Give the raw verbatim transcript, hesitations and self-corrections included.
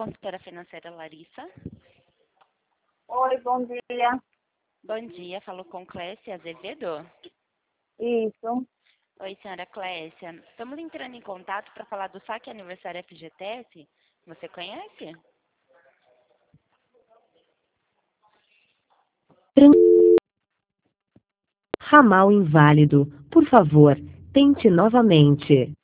consultora financeira Larissa. Oi, bom dia. Bom dia, falo com Clécia Azevedo. Isso. Oi, senhora Clécia. Estamos entrando em contato para falar do saque aniversário F G T S. Você conhece? Ramal inválido. Por favor, tente novamente.